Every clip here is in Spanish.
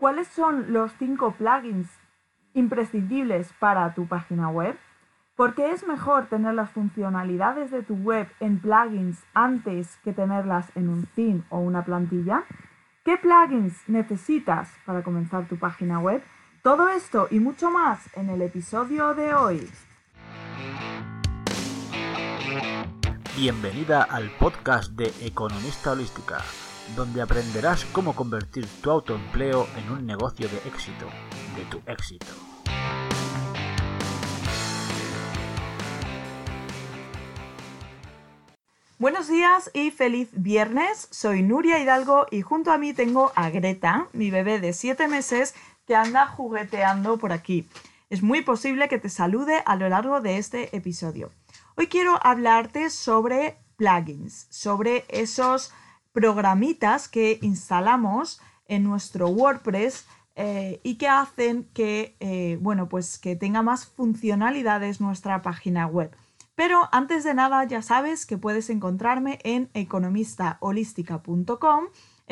¿Cuáles son los 5 plugins imprescindibles para tu página web? ¿Por qué es mejor tener las funcionalidades de tu web en plugins antes que tenerlas en un theme o una plantilla? ¿Qué plugins necesitas para comenzar tu página web? Todo esto y mucho más en el episodio de hoy. Bienvenida al podcast de Economista Holística, donde aprenderás cómo convertir tu autoempleo en un negocio de éxito, de tu éxito. Buenos días y feliz viernes. Soy Nuria Hidalgo y junto a mí tengo a Greta, mi bebé de 7 meses, que anda jugueteando por aquí. Es muy posible que te salude a lo largo de este episodio. Hoy quiero hablarte sobre plugins, sobre esos programitas que instalamos en nuestro WordPress y que hacen que, que tenga más funcionalidades nuestra página web. Pero antes de nada ya sabes que puedes encontrarme en economistaholística.com,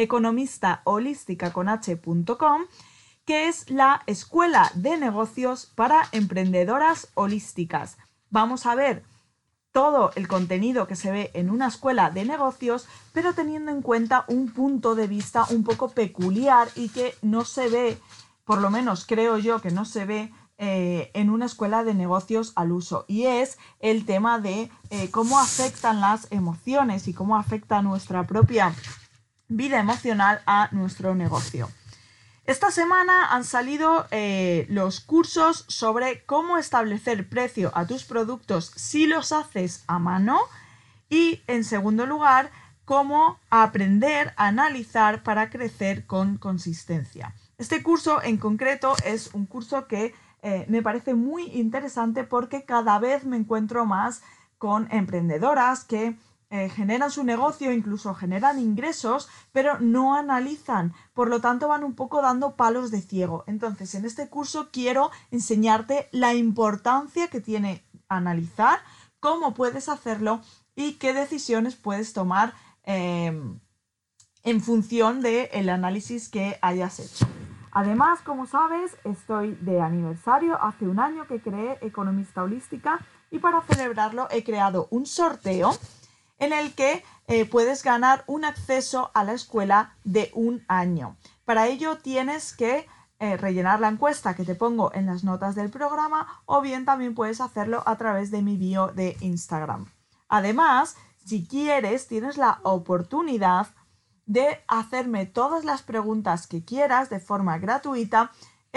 economistaholística.com, que es la escuela de negocios para emprendedoras holísticas. Vamos a ver todo el contenido que se ve en una escuela de negocios, pero teniendo en cuenta un punto de vista un poco peculiar y que no se ve, por lo menos creo yo que no se ve en una escuela de negocios al uso, y es el tema de cómo afectan las emociones y cómo afecta nuestra propia vida emocional a nuestro negocio. Esta semana han salido los cursos sobre cómo establecer precio a tus productos si los haces a mano y, en segundo lugar, cómo aprender a analizar para crecer con consistencia. Este curso en concreto es un curso que me parece muy interesante porque cada vez me encuentro más con emprendedoras que generan su negocio, incluso generan ingresos, pero no analizan, por lo tanto van un poco dando palos de ciego. Entonces, en este curso quiero enseñarte la importancia que tiene analizar, cómo puedes hacerlo y qué decisiones puedes tomar en función del análisis que hayas hecho. Además, como sabes, estoy de aniversario. Hace un año que creé Economista Holística y para celebrarlo he creado un sorteo en el que puedes ganar un acceso a la escuela de un año. Para ello tienes que rellenar la encuesta que te pongo en las notas del programa, o bien también puedes hacerlo a través de mi bio de Instagram. Además, si quieres, tienes la oportunidad de hacerme todas las preguntas que quieras de forma gratuita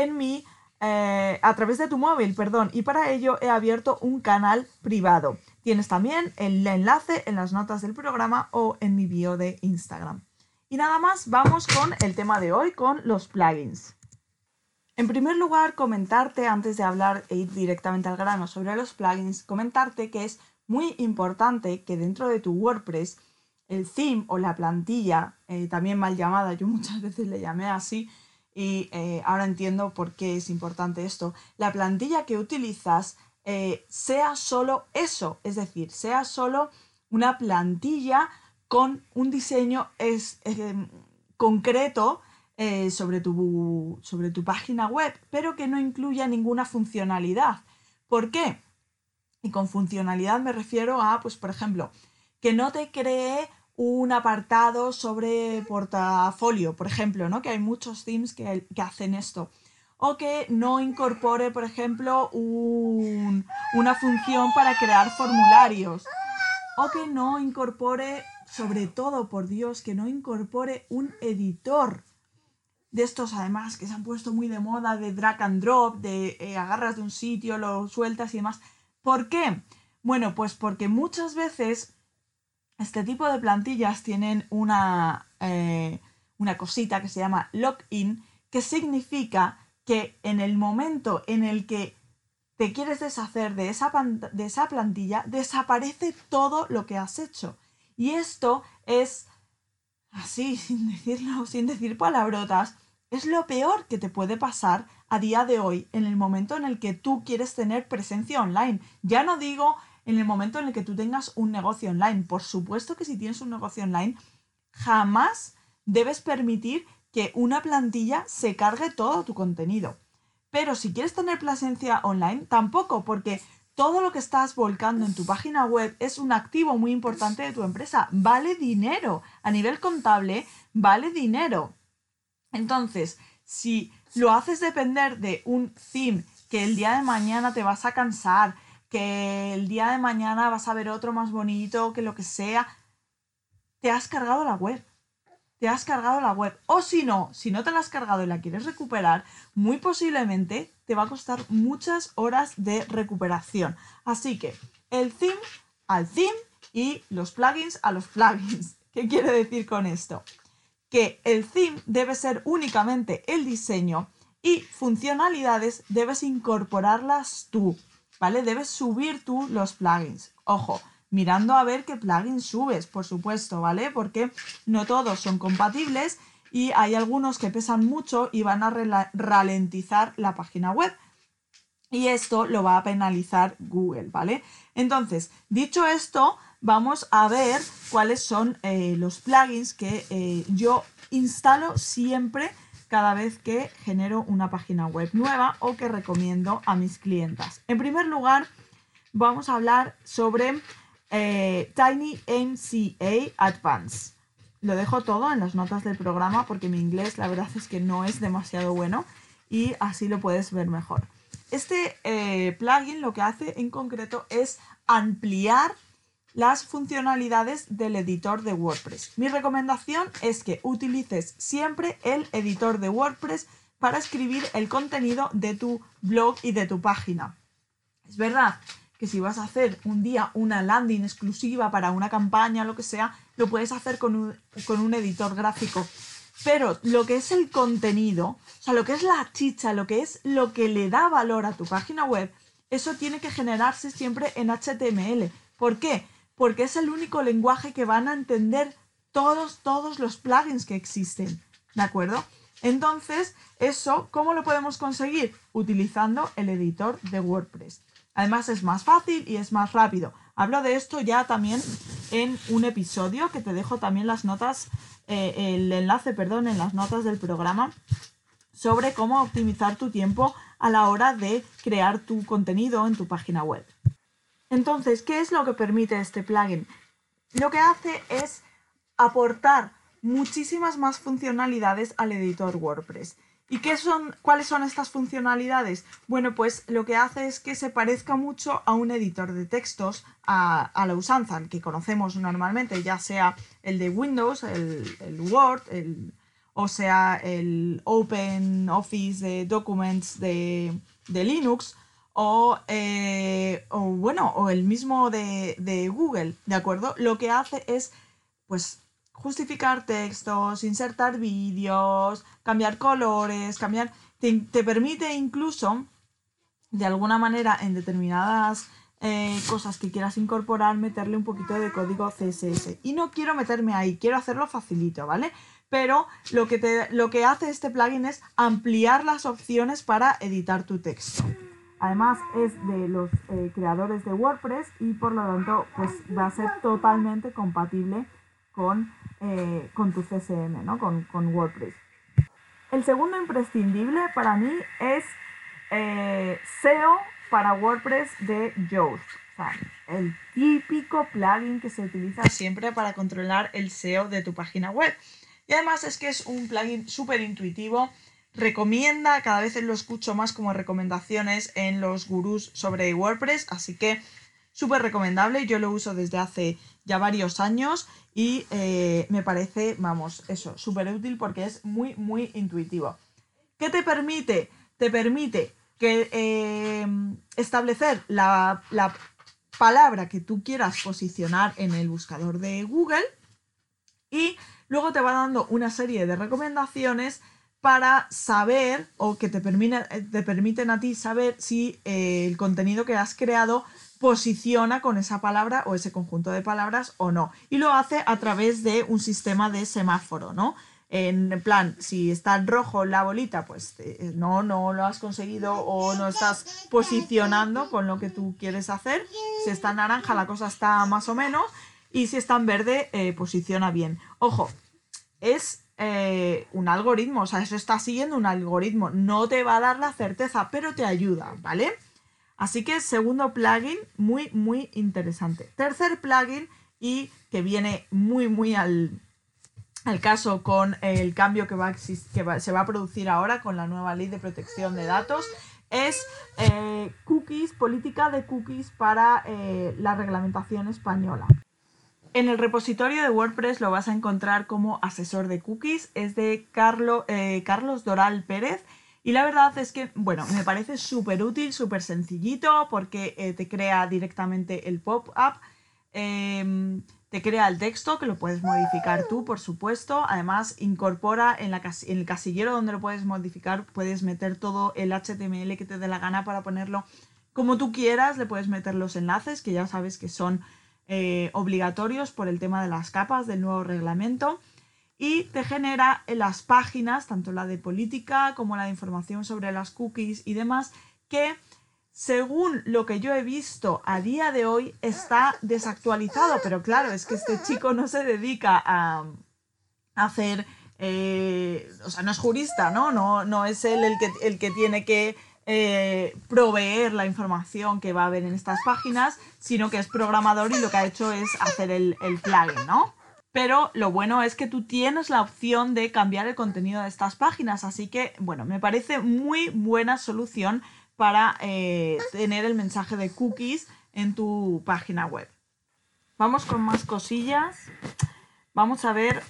a través de tu móvil, y para ello he abierto un canal privado. Tienes también el enlace en las notas del programa o en mi bio de Instagram. Y nada más, vamos con el tema de hoy, con los plugins. En primer lugar, comentarte, antes de hablar e ir directamente al grano sobre los plugins, comentarte que es muy importante que dentro de tu WordPress, el theme o la plantilla, también mal llamada, yo muchas veces le llamé así, y ahora entiendo por qué es importante esto. La plantilla que utilizas sea solo eso, es decir, sea solo una plantilla con un diseño concreto sobre tu página web, pero que no incluya ninguna funcionalidad. ¿Por qué? Y con funcionalidad me refiero a, pues por ejemplo, que no te cree un apartado sobre portafolio, por ejemplo, ¿no? Que hay muchos themes que hacen esto. O que no incorpore, por ejemplo, una función para crear formularios. O que no incorpore, sobre todo, por Dios, que no incorpore un editor. De estos, además, que se han puesto muy de moda, de drag and drop, de agarras de un sitio, lo sueltas y demás. ¿Por qué? Bueno, pues porque muchas veces este tipo de plantillas tienen una cosita que se llama login, que significa que en el momento en el que te quieres deshacer de esa plantilla, desaparece todo lo que has hecho. Y esto es, así, sin decir palabrotas, es lo peor que te puede pasar a día de hoy, en el momento en el que tú quieres tener presencia online. Ya no digo en el momento en el que tú tengas un negocio online. Por supuesto que si tienes un negocio online, jamás debes permitir que una plantilla se cargue todo tu contenido. Pero si quieres tener presencia online, tampoco, porque todo lo que estás volcando en tu página web es un activo muy importante de tu empresa. Vale dinero. A nivel contable, vale dinero. Entonces, si lo haces depender de un theme que el día de mañana te vas a cansar, que el día de mañana vas a ver otro más bonito, que lo que sea, te has cargado la web. Te has cargado la web. O si no te la has cargado y la quieres recuperar, muy posiblemente te va a costar muchas horas de recuperación. Así que el theme al theme y los plugins a los plugins. ¿Qué quiere decir con esto? Que el theme debe ser únicamente el diseño y funcionalidades debes incorporarlas tú, ¿vale? Debes subir tú los plugins. Ojo, mirando a ver qué plugins subes, por supuesto, ¿vale? Porque no todos son compatibles y hay algunos que pesan mucho y van a ralentizar la página web. Y esto lo va a penalizar Google, ¿vale? Entonces, dicho esto, vamos a ver cuáles son los plugins que yo instalo siempre cada vez que genero una página web nueva o que recomiendo a mis clientas. En primer lugar, vamos a hablar sobre TinyMCA Advanced. Lo dejo todo en las notas del programa porque mi inglés la verdad es que no es demasiado bueno y así lo puedes ver mejor. Este plugin lo que hace en concreto es ampliar las funcionalidades del editor de WordPress. Mi recomendación es que utilices siempre el editor de WordPress para escribir el contenido de tu blog y de tu página. Es verdad que si vas a hacer un día una landing exclusiva para una campaña o lo que sea, lo puedes hacer con un editor gráfico. Pero lo que es el contenido, o sea, lo que es la chicha, lo que es lo que le da valor a tu página web, eso tiene que generarse siempre en HTML. ¿Por qué? Porque es el único lenguaje que van a entender todos los plugins que existen, ¿de acuerdo? Entonces, eso, ¿cómo lo podemos conseguir? Utilizando el editor de WordPress. Además, es más fácil y es más rápido. Hablo de esto ya también en un episodio que te dejo también las notas, el enlace, en las notas del programa sobre cómo optimizar tu tiempo a la hora de crear tu contenido en tu página web. Entonces, ¿qué es lo que permite este plugin? Lo que hace es aportar muchísimas más funcionalidades al editor WordPress. ¿Y cuáles son estas funcionalidades? Bueno, pues lo que hace es que se parezca mucho a un editor de textos a la usanza, el que conocemos normalmente, ya sea el de Windows, el Word, o sea el Open Office de Documents de Linux, o el mismo de Google, ¿de acuerdo? Lo que hace es, pues, justificar textos, insertar vídeos, cambiar colores, te permite incluso, de alguna manera, en determinadas cosas que quieras incorporar, meterle un poquito de código CSS. Y no quiero meterme ahí, quiero hacerlo facilito, ¿vale? Pero lo que hace este plugin es ampliar las opciones para editar tu texto. Además es de los creadores de WordPress y por lo tanto pues va a ser totalmente compatible con tu CSM, ¿no? Con WordPress. El segundo imprescindible para mí es SEO para WordPress de Yoast. O sea, el típico plugin que se utiliza siempre para controlar el SEO de tu página web. Y además es que es un plugin súper intuitivo. Recomienda, cada vez lo escucho más como recomendaciones en los gurús sobre WordPress, así que súper recomendable. Yo lo uso desde hace ya varios años y me parece, súper útil porque es muy, muy intuitivo. ¿Qué te permite? Te permite establecer la palabra que tú quieras posicionar en el buscador de Google y luego te va dando una serie de recomendaciones para saber o que te permiten a ti saber si el contenido que has creado posiciona con esa palabra o ese conjunto de palabras o no. Y lo hace a través de un sistema de semáforo, ¿no? En plan, si está en rojo la bolita, pues no lo has conseguido o no estás posicionando con lo que tú quieres hacer. Si está en naranja la cosa está más o menos y si está en verde posiciona bien. Ojo, es un algoritmo, o sea, eso está siguiendo un algoritmo, no te va a dar la certeza, pero te ayuda, ¿vale? Así que segundo plugin, muy, muy interesante. Tercer plugin, y que viene muy al caso con el cambio se va a producir ahora con la nueva ley de protección de datos, es cookies, política de cookies para la reglamentación española. En el repositorio de WordPress lo vas a encontrar como asesor de cookies, es de Carlos Doral Pérez. Y la verdad es que, bueno, me parece súper útil, súper sencillito, porque te crea directamente el pop-up, te crea el texto, que lo puedes modificar tú, por supuesto. Además, incorpora en el casillero donde lo puedes modificar, puedes meter todo el HTML que te dé la gana para ponerlo como tú quieras. Le puedes meter los enlaces, que ya sabes que son obligatorios por el tema de las capas del nuevo reglamento. Y te genera las páginas, tanto la de política como la de información sobre las cookies y demás, que según lo que yo he visto a día de hoy está desactualizado. Pero claro, es que este chico no se dedica a hacer... o sea, no es jurista, ¿no? No es él el que tiene que proveer la información que va a haber en estas páginas, sino que es programador y lo que ha hecho es hacer el plugin, ¿no? Pero lo bueno es que tú tienes la opción de cambiar el contenido de estas páginas, así que, bueno, me parece muy buena solución para tener el mensaje de cookies en tu página web. Vamos con más cosillas. Vamos a ver,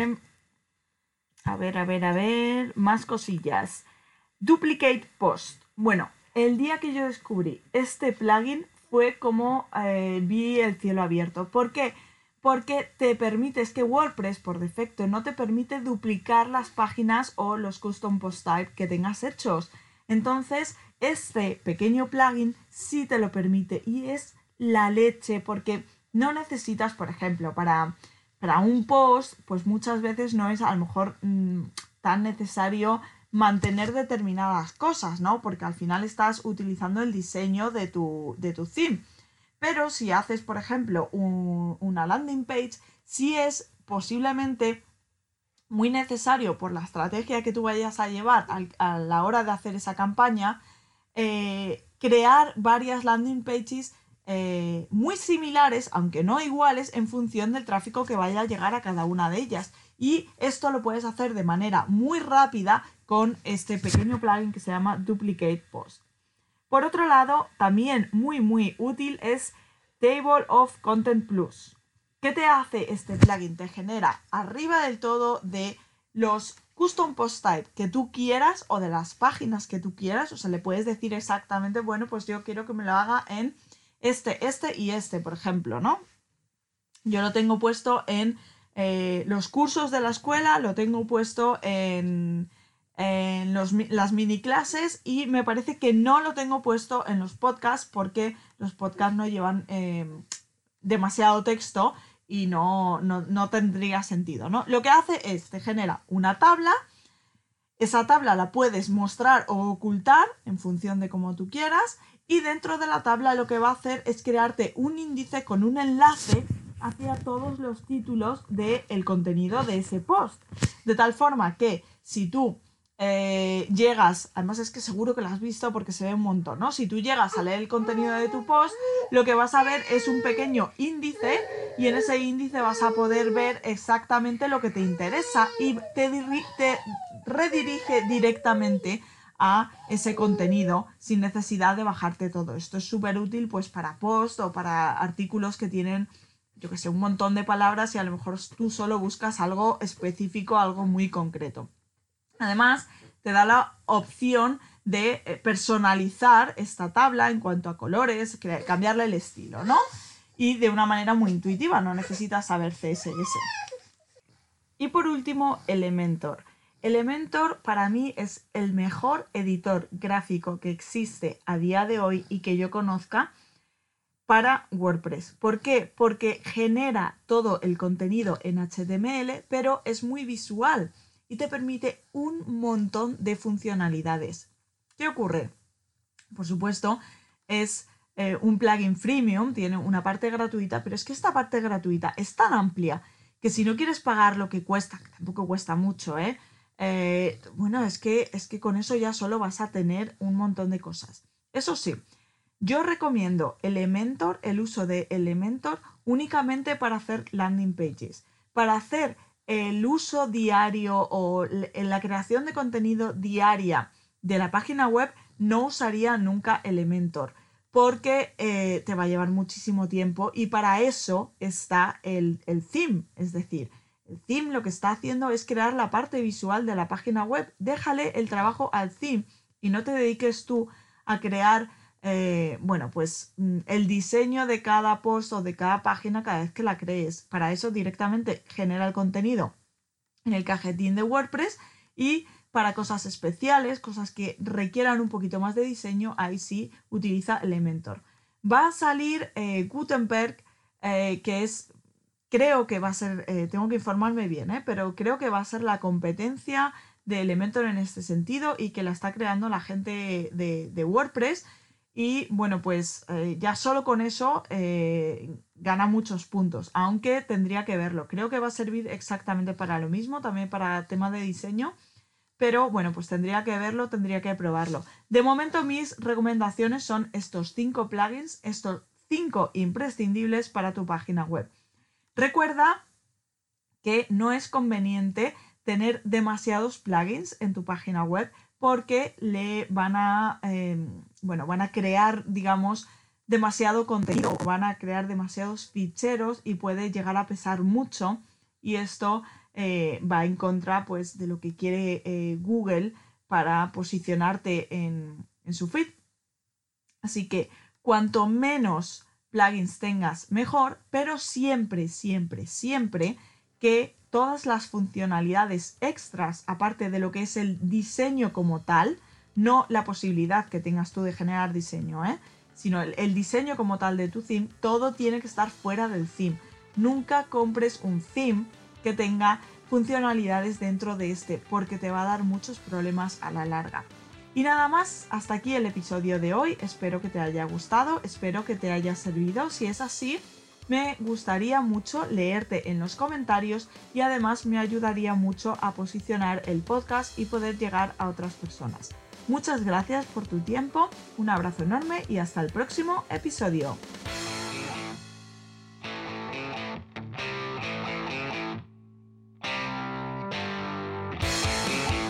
más cosillas. Duplicate Post. Bueno, el día que yo descubrí este plugin fue como vi el cielo abierto. ¿Por qué? Porque te permite, es que WordPress por defecto no te permite duplicar las páginas o los custom post type que tengas hechos. Entonces, este pequeño plugin sí te lo permite y es la leche, porque no necesitas, por ejemplo, para un post, pues muchas veces no es a lo mejor tan necesario mantener determinadas cosas, ¿no? Porque al final estás utilizando el diseño de tu theme. Pero si haces, por ejemplo, una landing page, sí es posiblemente muy necesario, por la estrategia que tú vayas a llevar a la hora de hacer esa campaña, crear varias landing pages muy similares, aunque no iguales, en función del tráfico que vaya a llegar a cada una de ellas. Y esto lo puedes hacer de manera muy rápida con este pequeño plugin que se llama Duplicate Post. Por otro lado, también muy útil es Table of Content Plus. ¿Qué te hace este plugin? Te genera arriba del todo de los custom post type que tú quieras o de las páginas que tú quieras. O sea, le puedes decir exactamente, bueno, pues yo quiero que me lo haga en este y este, por ejemplo, ¿no? Yo lo tengo puesto en los cursos de la escuela, lo tengo puesto en las mini clases, y me parece que no lo tengo puesto en los podcasts porque los podcasts no llevan demasiado texto y no tendría sentido, ¿no? Lo que hace es, te genera una tabla, esa tabla la puedes mostrar o ocultar en función de cómo tú quieras, y dentro de la tabla lo que va a hacer es crearte un índice con un enlace hacia todos los títulos del contenido de ese post. De tal forma que si tú llegas, además es que seguro que lo has visto porque se ve un montón, ¿no? Si tú llegas a leer el contenido de tu post, lo que vas a ver es un pequeño índice, y en ese índice vas a poder ver exactamente lo que te interesa y te redirige directamente a ese contenido sin necesidad de bajarte todo. Esto es súper útil pues para post o para artículos que tienen, yo que sé, un montón de palabras y a lo mejor tú solo buscas algo específico, algo muy concreto. Además, te da la opción de personalizar esta tabla en cuanto a colores, cambiarle el estilo, ¿no? Y de una manera muy intuitiva, no necesitas saber CSS. Y por último, Elementor. Elementor para mí es el mejor editor gráfico que existe a día de hoy y que yo conozca para WordPress. ¿Por qué? Porque genera todo el contenido en HTML, pero es muy visual y te permite un montón de funcionalidades. ¿Qué ocurre? Por supuesto, es un plugin freemium, tiene una parte gratuita, pero es que esta parte gratuita es tan amplia Que si no quieres pagar lo que cuesta, que tampoco cuesta mucho, bueno, es que con eso ya solo vas a tener un montón de cosas. Eso sí, yo recomiendo Elementor, el uso de Elementor únicamente para hacer landing pages. Para hacer el uso diario o la creación de contenido diaria de la página web, no usaría nunca Elementor, porque te va a llevar muchísimo tiempo y para eso está el theme. Es decir, el theme lo que está haciendo es crear la parte visual de la página web. Déjale el trabajo al theme y no te dediques tú a crear el diseño de cada post o de cada página cada vez que la crees. Para eso directamente genera el contenido en el cajetín de WordPress, y para cosas especiales, cosas que requieran un poquito más de diseño, ahí sí utiliza Elementor. Va a salir Gutenberg, creo que va a ser, tengo que informarme bien, pero creo que va a ser la competencia de Elementor en este sentido y que la está creando la gente de WordPress. Y bueno, pues ya solo con eso gana muchos puntos, aunque tendría que verlo. Creo que va a servir exactamente para lo mismo, también para temas de diseño, pero bueno, pues tendría que verlo, tendría que probarlo. De momento mis recomendaciones son estos 5 plugins, estos 5 imprescindibles para tu página web. Recuerda que no es conveniente tener demasiados plugins en tu página web, porque le van a crear, digamos, demasiado contenido, van a crear demasiados ficheros y puede llegar a pesar mucho, y esto va en contra, pues, de lo que quiere Google para posicionarte en su feed. Así que cuanto menos plugins tengas, mejor, pero siempre, siempre, siempre que todas las funcionalidades extras, aparte de lo que es el diseño como tal, no la posibilidad que tengas tú de generar diseño, sino el diseño como tal de tu theme, todo tiene que estar fuera del theme. Nunca compres un theme que tenga funcionalidades dentro de este, porque te va a dar muchos problemas a la larga. Y nada más, hasta aquí el episodio de hoy. Espero que te haya gustado, espero que te haya servido. Si es así, me gustaría mucho leerte en los comentarios y además me ayudaría mucho a posicionar el podcast y poder llegar a otras personas. Muchas gracias por tu tiempo, un abrazo enorme y hasta el próximo episodio.